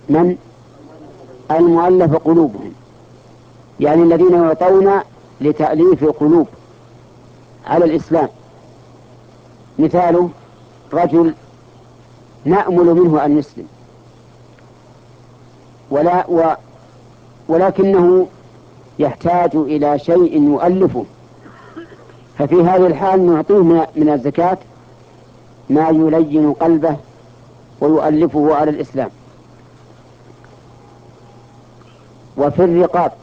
من المؤلف قلوبهم، يعني الذين يعطون لتأليف القلوب على الإسلام. مثاله رجل نأمل منه أن يسلم ولكنه يحتاج إلى شيء يؤلفه، ففي هذه الحال نعطيه من الزكاة ما يلين قلبه ويؤلفه على الإسلام. وفي الرقاب